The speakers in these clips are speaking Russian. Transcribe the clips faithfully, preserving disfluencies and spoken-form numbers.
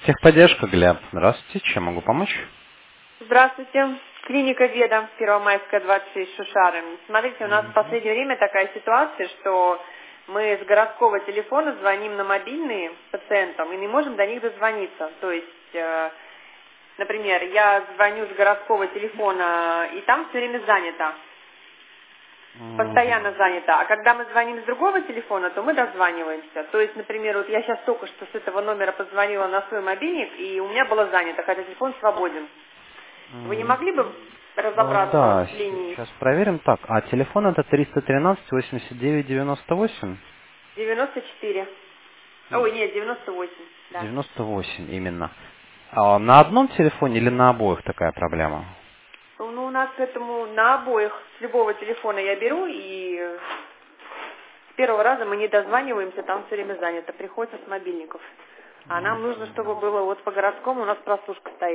Техподдержка, Глеб. Здравствуйте, чем могу помочь? Здравствуйте. Клиника Веда, Первомайская, двадцать шесть, Шушары. Смотрите, у нас в Мгм. последнее время такая ситуация, что мы с городского телефона звоним на мобильные пациентам и не можем до них дозвониться. То есть, э, например, я звоню с городского телефона, и там все время занято. Постоянно Мгм. занято. А когда мы звоним с другого телефона, то мы дозваниваемся. То есть, например, вот я сейчас только что с этого номера позвонила на свой мобильник, и у меня было занято, хотя телефон свободен. Вы не М, могли бы а, разобраться Да, с линией? сейчас проверим. Так, а телефон это триста тринадцать восемьдесят девять девяносто восемь? девяносто четыре. М, Ой, нет, девяносто восемь. Да. девяносто восемь именно. А на одном телефоне или на обоих такая проблема? Ну, у нас к этому на обоих, с любого телефона я беру, и с первого раза мы не дозваниваемся, там все время занято, приходится с мобильников. А нам нужно, чтобы было вот по городскому, у нас прослушка стоит.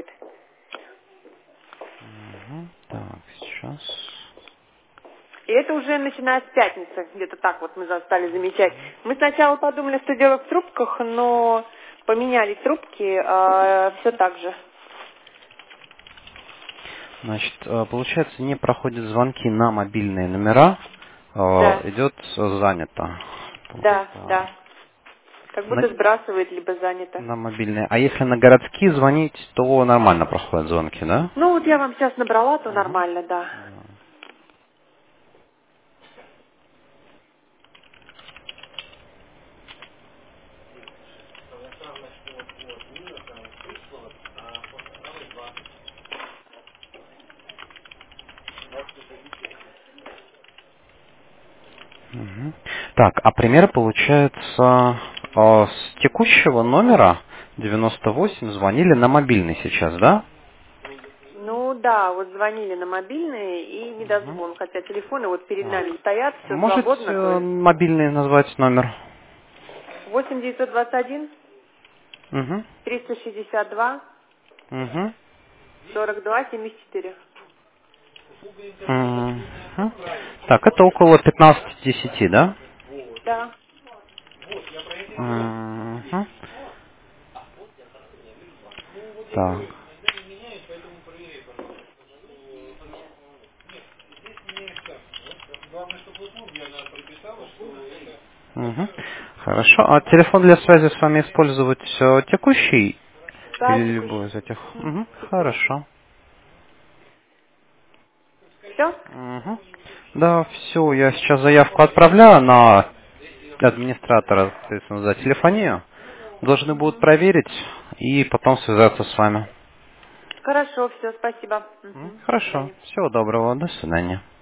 Мгм. Так, сейчас. И это уже начиная с пятницы, где-то так вот мы за- стали замечать. Мы сначала подумали, что дело в трубках, но поменяли трубки, а все так же. Значит, э, получается, не проходят звонки на мобильные номера, э, Да, идет э, занято. да, Так. да. Как будто На, сбрасывает, либо занято. на мобильные. А если на городские звонить, то нормально проходят звонки, да? Ну вот я вам сейчас набрала, то Мгм. нормально, да. Да. Мгм. Так, а пример получается э, с текущего номера девяносто восемь звонили на мобильный сейчас, да? Ну да, вот звонили на мобильные и Мгм. недозвон, хотя телефоны вот перед Так. нами стоят, все Можете свободно, то э, есть мобильный назвать номер? восемь девятьсот двадцать один Угу. триста шестьдесят два Угу. сорок два семьдесят четыре. Мгм. Так, это около пятнадцати десяти, да? Да. Мгм. Так. Мгм. Хорошо. А телефон для связи с вами использовать э, текущий Да, или текущий. любой из этих? Мгм, Мгм. текущий. Хорошо. Все? Мгм. Да, все, я сейчас заявку отправляю на администратора, соответственно, за телефонию. Должны будут проверить и потом связаться с вами. Хорошо, все, спасибо. М, Мгм, до Хорошо. свидания. Всего доброго. До свидания.